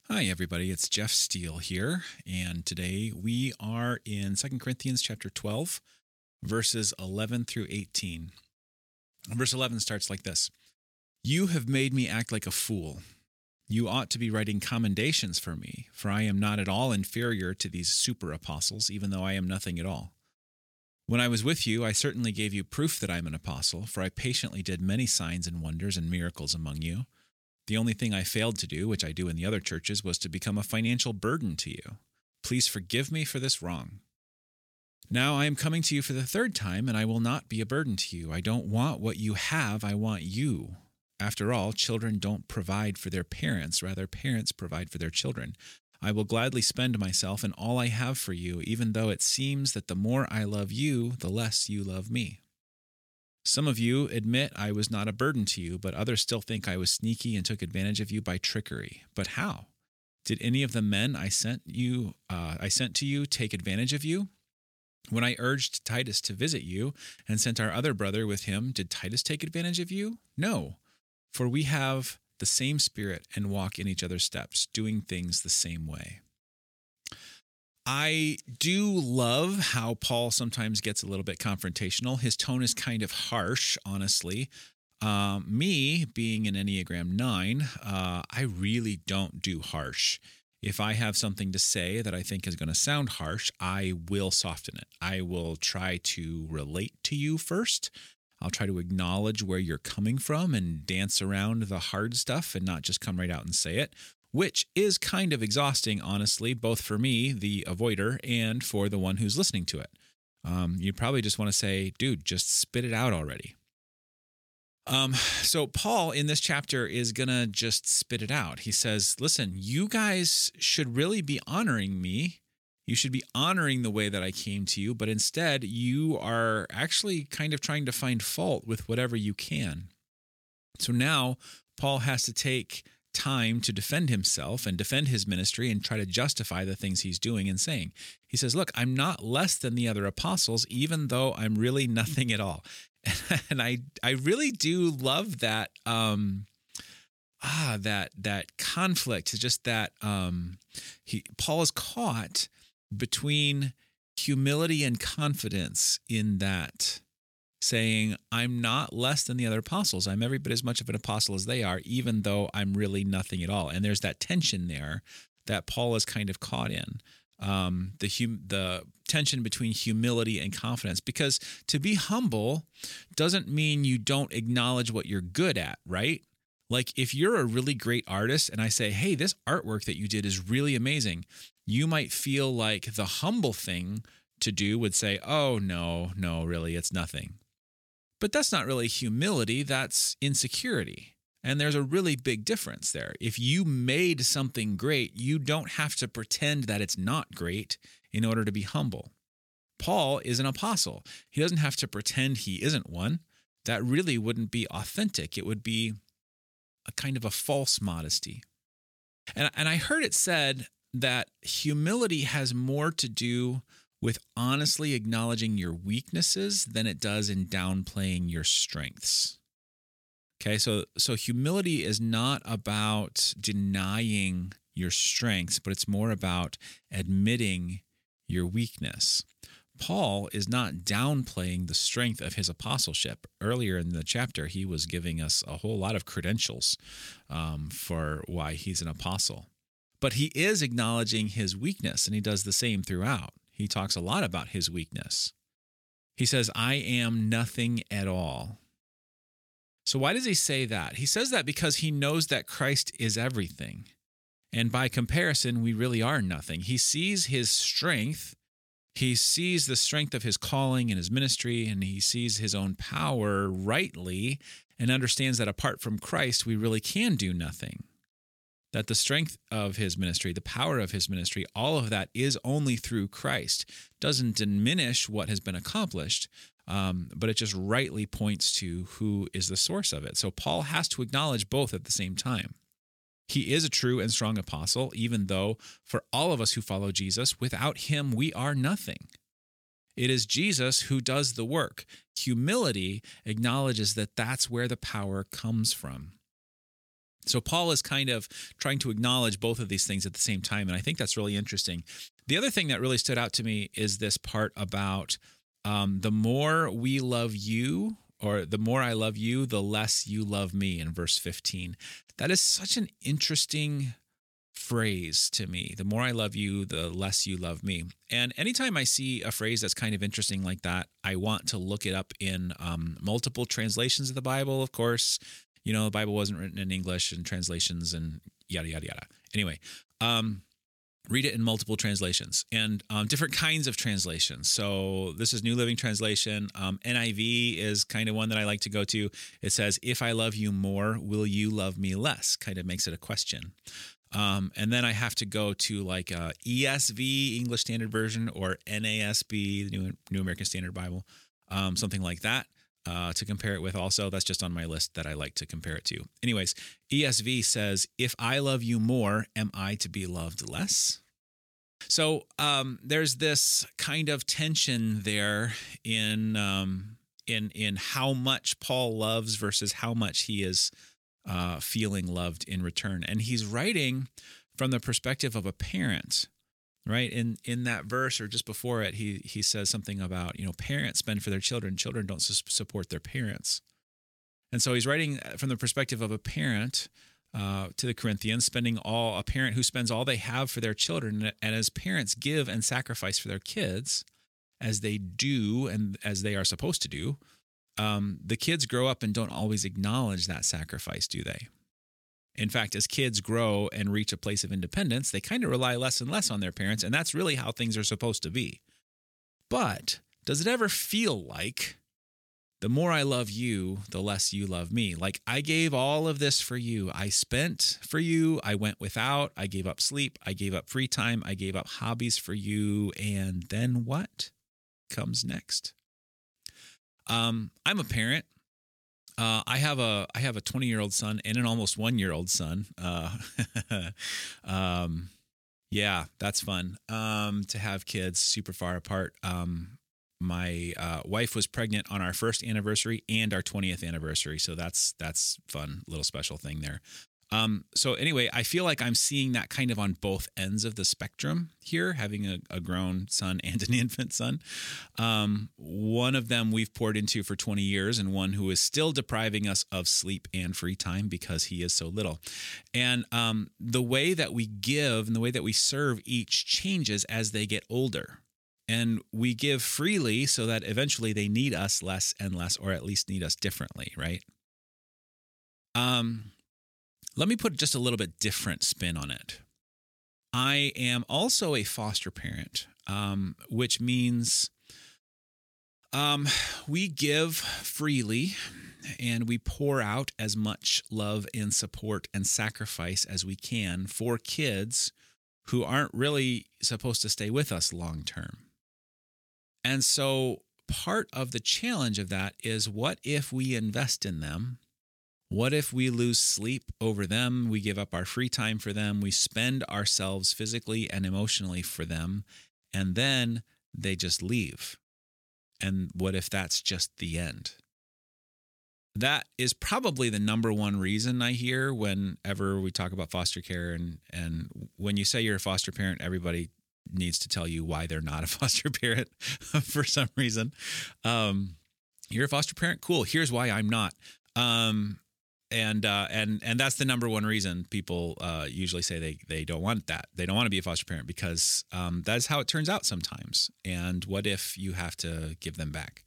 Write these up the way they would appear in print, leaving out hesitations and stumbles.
Hi, everybody. It's Jeff Steele here, and today we are in 2 Corinthians chapter 12, verses 11 through 18. Verse 11 starts like this: "You have made me act like a fool. You ought to be writing commendations for me, for I am not at all inferior to these super apostles, even though I am nothing at all. When I was with you, I certainly gave you proof that I am an apostle, for I patiently did many signs and wonders and miracles among you. The only thing I failed to do, which I do in the other churches, was to become a financial burden to you. Please forgive me for this wrong. Now I am coming to you for the third time, and I will not be a burden to you. I don't want what you have, I want you. After all, children don't provide for their parents, rather, parents provide for their children. I will gladly spend myself and all I have for you, even though it seems that the more I love you, the less you love me. Some of you admit I was not a burden to you, but others still think I was sneaky and took advantage of you by trickery. But how? Did any of the men I sent to you take advantage of you? When I urged Titus to visit you and sent our other brother with him, did Titus take advantage of you? No, for we have the same spirit and walk in each other's steps, doing things the same way." I do love how Paul sometimes gets a little bit confrontational. His tone is kind of harsh, honestly. Me, being an Enneagram 9, I really don't do harsh. If I have something to say that I think is going to sound harsh, I will soften it. I will try to relate to you first. I'll try to acknowledge where you're coming from and dance around the hard stuff and not just come right out and say it, which is kind of exhausting, honestly, both for me, the avoider, and for the one who's listening to it. You probably just want to say, dude, just spit it out already. So Paul in this chapter is going to just spit it out. He says, listen, you guys should really be honoring me. You should be honoring the way that I came to you, but instead you are actually kind of trying to find fault with whatever you can. So now Paul has to take time to defend himself and defend his ministry and try to justify the things he's doing and saying. He says, look, I'm not less than the other apostles, even though I'm really nothing at all. And I really do love that that conflict. It's just that Paul is caught between humility and confidence in that, saying, I'm not less than the other apostles. I'm every bit as much of an apostle as they are, even though I'm really nothing at all. And there's that tension there that Paul is kind of caught in, the tension between humility and confidence. Because to be humble doesn't mean you don't acknowledge what you're good at, right? Like if you're a really great artist and I say, hey, this artwork that you did is really amazing, you might feel like the humble thing to do would say, oh, no, really, it's nothing. But that's not really humility, that's insecurity. And there's a really big difference there. If you made something great, you don't have to pretend that it's not great in order to be humble. Paul is an apostle. He doesn't have to pretend he isn't one. That really wouldn't be authentic. It would be a kind of a false modesty. And I heard it said that humility has more to do with honestly acknowledging your weaknesses than it does in downplaying your strengths. Okay, so humility is not about denying your strengths, but it's more about admitting your weakness. Paul is not downplaying the strength of his apostleship. Earlier in the chapter, he was giving us a whole lot of credentials for why he's an apostle. But he is acknowledging his weakness, and he does the same throughout. He talks a lot about his weakness. He says, I am nothing at all. So why does he say that? He says that because he knows that Christ is everything. And by comparison, we really are nothing. He sees his strength. He sees the strength of his calling and his ministry, and he sees his own power rightly and understands that apart from Christ, we really can do nothing. That the strength of his ministry, the power of his ministry, all of that is only through Christ. Doesn't diminish what has been accomplished, but it just rightly points to who is the source of it. So Paul has to acknowledge both at the same time. He is a true and strong apostle, even though for all of us who follow Jesus, without him, we are nothing. It is Jesus who does the work. Humility acknowledges that that's where the power comes from. So Paul is kind of trying to acknowledge both of these things at the same time, and I think that's really interesting. The other thing that really stood out to me is this part about the more we love you, or the more I love you, the less you love me, in verse 15. That is such an interesting phrase to me. The more I love you, the less you love me. And anytime I see a phrase that's kind of interesting like that, I want to look it up in multiple translations of the Bible, of course. You know, the Bible wasn't written in English, and translations and yada, yada, yada. Anyway, read it in multiple translations and different kinds of translations. So this is New Living Translation. NIV is kind of one that I like to go to. It says, if I love you more, will you love me less? Kind of makes it a question. And then I have to go to like ESV, English Standard Version, or NASB, the New American Standard Bible, something like that. To compare it with also. That's just on my list that I like to compare it to. Anyways, ESV says, if I love you more, am I to be loved less? So there's this kind of tension there in how much Paul loves versus how much he is feeling loved in return. And he's writing from the perspective of a parent. Right. In that verse or just before it, he says something about, parents spend for their children. Children don't support their parents. And so he's writing from the perspective of a parent to the Corinthians, a parent who spends all they have for their children. And as parents give and sacrifice for their kids, as they do and as they are supposed to do, the kids grow up and don't always acknowledge that sacrifice, do they? In fact, as kids grow and reach a place of independence, they kind of rely less and less on their parents, and that's really how things are supposed to be. But does it ever feel like the more I love you, the less you love me? Like, I gave all of this for you. I spent for you. I went without. I gave up sleep. I gave up free time. I gave up hobbies for you. And then what comes next? I'm a parent. I have a 20-year-old son and an almost 1-year-old son. Yeah, that's fun. To have kids super far apart. My wife was pregnant on our first anniversary and our 20th anniversary, so that's fun, little special thing there. So anyway, I feel like I'm seeing that kind of on both ends of the spectrum here, having a grown son and an infant son. One of them we've poured into for 20 years, and one who is still depriving us of sleep and free time because he is so little. And the way that we give and the way that we serve each changes as they get older. And we give freely so that eventually they need us less and less, or at least need us differently, right? Let me put just a little bit different spin on it. I am also a foster parent, which means we give freely and we pour out as much love and support and sacrifice as we can for kids who aren't really supposed to stay with us long term. And so part of the challenge of that is, what if we invest in them? What if we lose sleep over them? We give up our free time for them. We spend ourselves physically and emotionally for them, and then they just leave. And what if that's just the end? That is probably the number one reason I hear whenever we talk about foster care. And when you say you're a foster parent, everybody needs to tell you why they're not a foster parent for some reason. You're a foster parent? Cool. Here's why I'm not. And that's the number one reason people usually say they don't want that. They don't want to be a foster parent because that's how it turns out sometimes. And what if you have to give them back?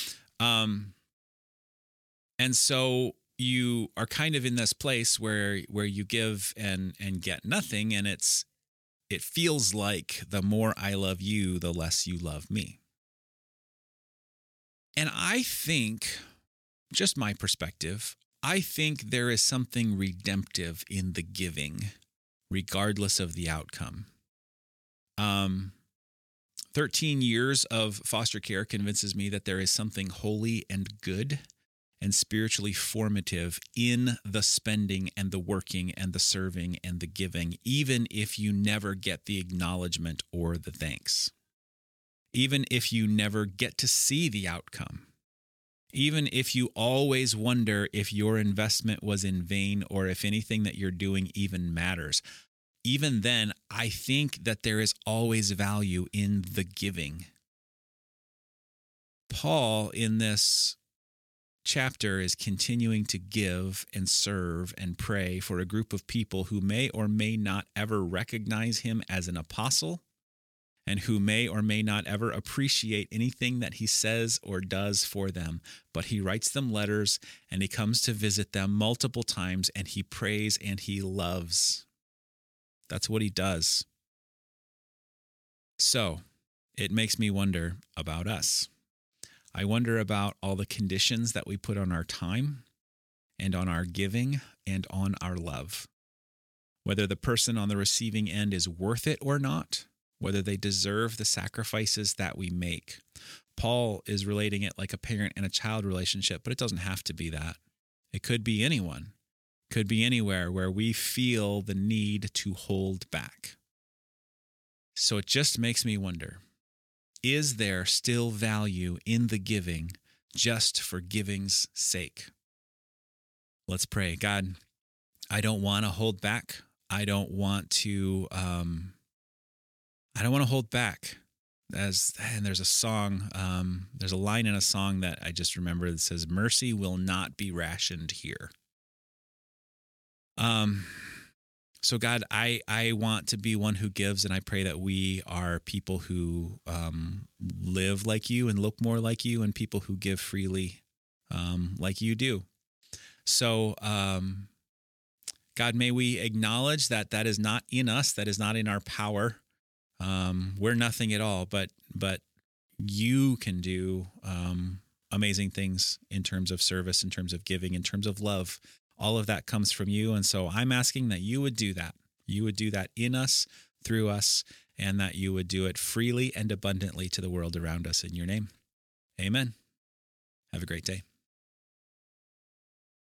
And so you are kind of in this place where you give and get nothing, and it feels like the more I love you, the less you love me. And I think, just my perspective, I think there is something redemptive in the giving, regardless of the outcome. 13 years of foster care convinces me that there is something holy and good and spiritually formative in the spending and the working and the serving and the giving, even if you never get the acknowledgement or the thanks, even if you never get to see the outcome. even if you always wonder if your investment was in vain or if anything that you're doing even matters, even then, I think that there is always value in the giving. Paul, in this chapter, is continuing to give and serve and pray for a group of people who may or may not ever recognize him as an apostle, and who may or may not ever appreciate anything that he says or does for them. But he writes them letters, and he comes to visit them multiple times, and he prays and he loves. That's what he does. So it makes me wonder about us. I wonder about all the conditions that we put on our time and on our giving and on our love. Whether the person on the receiving end is worth it or not, whether they deserve the sacrifices that we make. Paul is relating it like a parent and a child relationship, but it doesn't have to be that. It could be anyone. It could be anywhere where we feel the need to hold back. So it just makes me wonder, is there still value in the giving just for giving's sake? Let's pray. God, I don't want to hold back. I don't want to hold back. And there's a song, there's a line in a song that I just remember that says, "Mercy will not be rationed here." So God, I want to be one who gives, and I pray that we are people who live like you and look more like you, and people who give freely like you do. So God, may we acknowledge that that is not in us, that is not in our power. We're nothing at all, but you can do amazing things in terms of service, in terms of giving, in terms of love. All of that comes from you. And so I'm asking that you would do that. You would do that in us, through us, and that you would do it freely and abundantly to the world around us in your name. Amen. Have a great day.